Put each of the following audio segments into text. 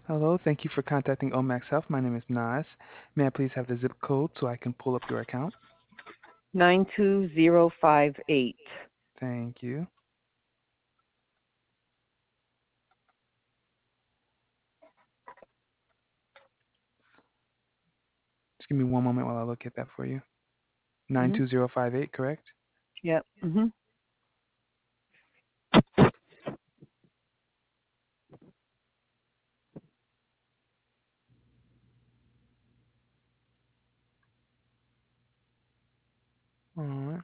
Hello, thank you for contacting Omax Health. My name is Nas. May I please have the zip code so I can pull up your account? 92058. Thank you. Just give me one moment while I look at that for you. Mm-hmm. 92058, correct? Yep. Mm-hmm. All right.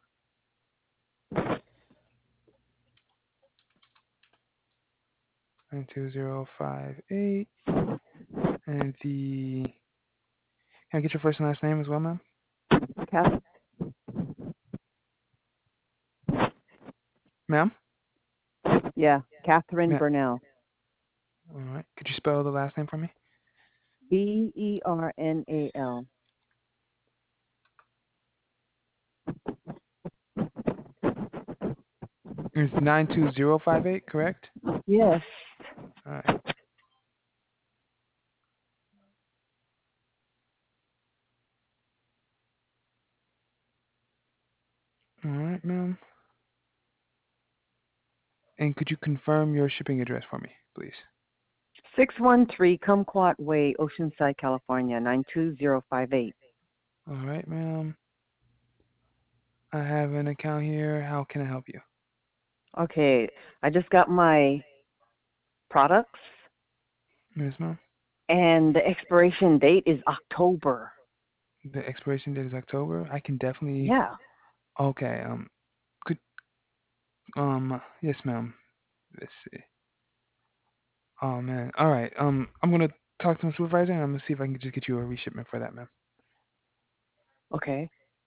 92058. And can I get your first and last name as well, ma'am? Kath- Ma'am? yeah, Catherine Ma'am. Burnell. All right. Could you spell the last name for me? Bernal. It's 92058, correct? Yes. All right. All right, ma'am. And could you confirm your shipping address for me, please? 613 Kumquat Way, Oceanside, California, 92058. All right, ma'am. I have an account here. How can I help you? Okay, I just got my products, Yes, ma'am. and the expiration date is October. The expiration date is October. I can definitely. Yeah. Okay. Could. Yes, ma'am. Let's see. Oh man. All right. I'm gonna talk to my supervisor and I'm gonna see if I can just get you a reshipment for that, ma'am. Okay.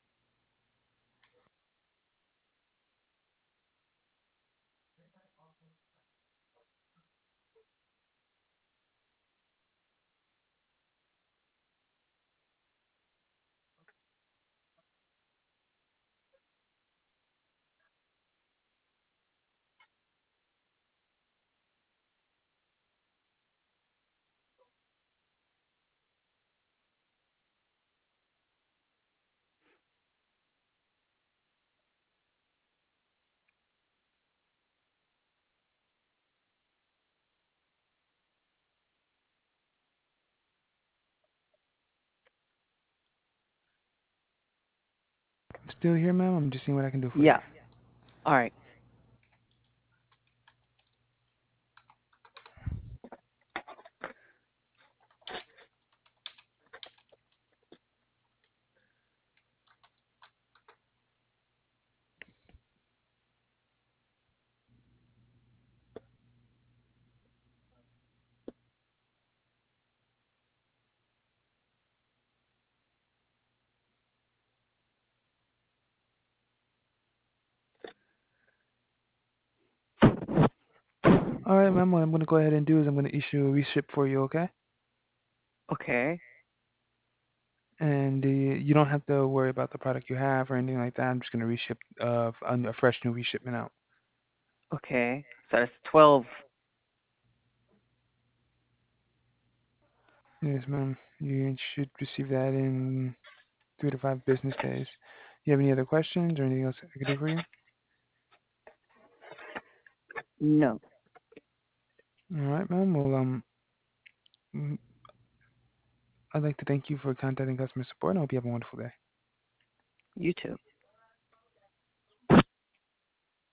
I'm still here, ma'am. I'm just seeing what I can do for you. Yeah. All right. All right, ma'am. What I'm gonna go ahead and do is I'm gonna issue a reship for you, okay? Okay. And you don't have to worry about the product you have or anything like that. I'm just gonna reship a fresh new reshipment out. Okay. So it's 12. Yes, ma'am. You should receive that in 3 to 5 business days. You have any other questions or anything else I could do for you? No. All right, ma'am. Well, mm, I'd like to thank you for contacting customer support. I hope you have a wonderful day. You too.